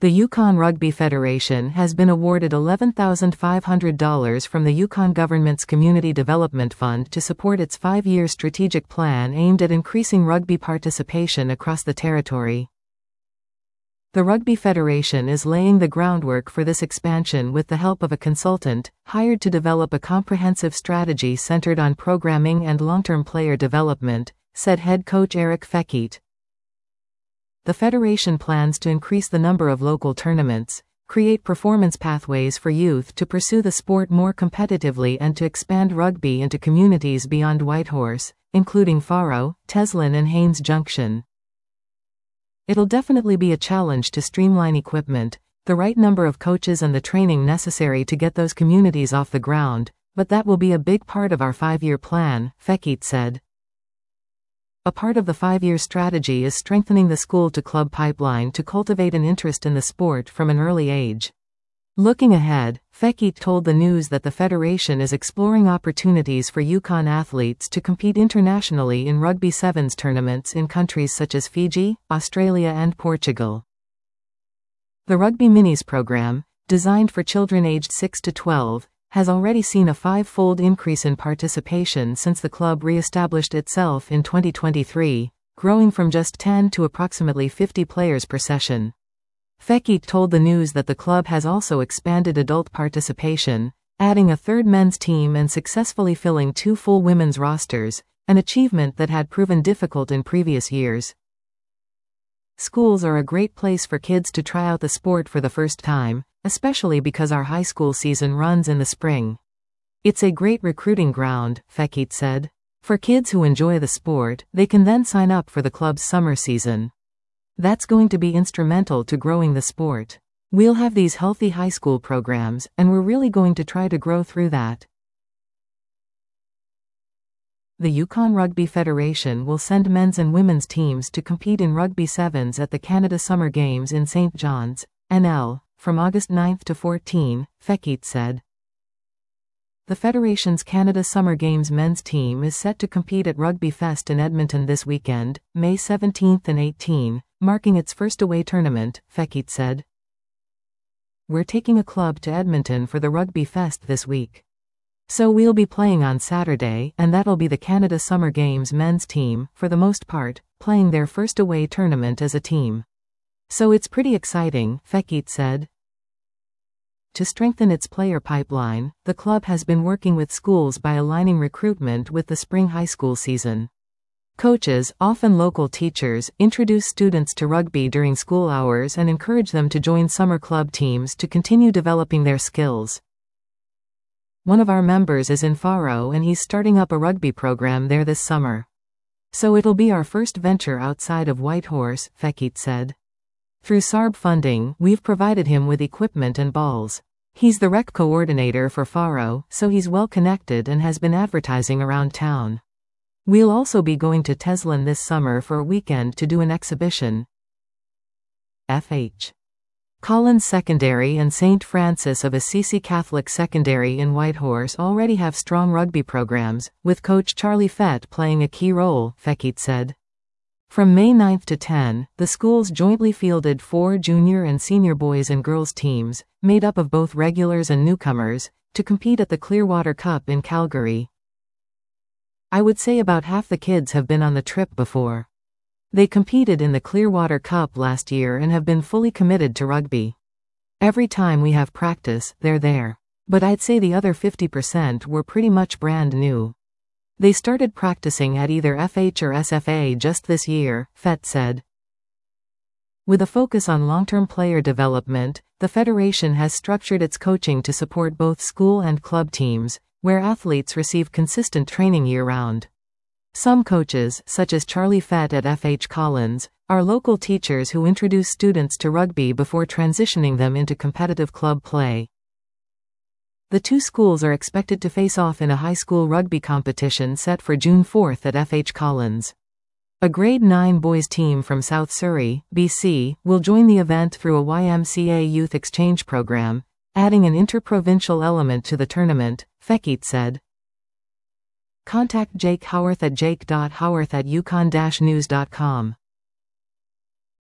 The Yukon Rugby Federation has been awarded $11,500 from the Yukon government's Community Development Fund to support its 5-year strategic plan aimed at increasing rugby participation across the territory. The Rugby Federation is laying the groundwork for this expansion with the help of a consultant, hired to develop a comprehensive strategy centered on programming and long-term player development, said head coach Eric Feckete. The Federation plans to increase the number of local tournaments, create performance pathways for youth to pursue the sport more competitively, and to expand rugby into communities beyond Whitehorse, including Faro, Teslin and Haines Junction. It'll definitely be a challenge to streamline equipment, the right number of coaches and the training necessary to get those communities off the ground, but that will be a big part of our 5-year plan, Feckete said. A part of the 5-year strategy is strengthening the school-to-club pipeline to cultivate an interest in the sport from an early age. Looking ahead, Feckete told the News that the Federation is exploring opportunities for Yukon athletes to compete internationally in Rugby Sevens tournaments in countries such as Fiji, Australia and Portugal. The Rugby Minis program, designed for children aged 6 to 12, has already seen a 5-fold increase in participation since the club re-established itself in 2023, growing from just 10 to approximately 50 players per session. Feckete told the News that the club has also expanded adult participation, adding a 3rd men's team and successfully filling 2 full women's rosters, an achievement that had proven difficult in previous years. Schools are a great place for kids to try out the sport for the first time, especially because our high school season runs in the spring. It's a great recruiting ground, Feckete said. For kids who enjoy the sport, they can then sign up for the club's summer season. That's going to be instrumental to growing the sport. We'll have these healthy high school programs, and we're really going to try to grow through that. The Yukon Rugby Federation will send men's and women's teams to compete in Rugby Sevens at the Canada Summer Games in St. John's, NL, from August 9 to 14, Feckete said. The Federation's Canada Summer Games men's team is set to compete at Rugby Fest in Edmonton this weekend, May 17 and 18, marking its first away tournament, Feckete said. We're taking a club to Edmonton for the Rugby Fest this week. So we'll be playing on Saturday, and that'll be the Canada Summer Games men's team, for the most part, playing their first away tournament as a team. So it's pretty exciting, Feckete said. To strengthen its player pipeline, the club has been working with schools by aligning recruitment with the spring high school season. Coaches, often local teachers, introduce students to rugby during school hours and encourage them to join summer club teams to continue developing their skills. One of our members is in Faro and he's starting up a rugby program there this summer. So it'll be our first venture outside of Whitehorse, Feckete said. Through SARB funding, we've provided him with equipment and balls. He's the rec coordinator for Faro, so he's well connected and has been advertising around town. We'll also be going to Teslin this summer for a weekend to do an exhibition. F.H. Collins Secondary and St. Francis of Assisi Catholic Secondary in Whitehorse already have strong rugby programs, with coach Charlie Fett playing a key role, Feckete said. From May 9 to 10, the schools jointly fielded 4 junior and senior boys and girls teams, made up of both regulars and newcomers, to compete at the Clearwater Cup in Calgary. I would say about half the kids have been on the trip before. They competed in the Clearwater Cup last year and have been fully committed to rugby. Every time we have practice, they're there. But I'd say the other 50% were pretty much brand new. They started practicing at either FH or SFA just this year, Fett said. With a focus on long-term player development, the Federation has structured its coaching to support both school and club teams, where athletes receive consistent training year-round. Some coaches, such as Charlie Fett at F.H. Collins, are local teachers who introduce students to rugby before transitioning them into competitive club play. The two schools are expected to face off in a high school rugby competition set for June 4 at F.H. Collins. A Grade 9 boys team from South Surrey, BC, will join the event through a YMCA youth exchange program, adding an interprovincial element to the tournament, Feckete said. Contact Jake Howarth at jake.howarth@yukon-news.com.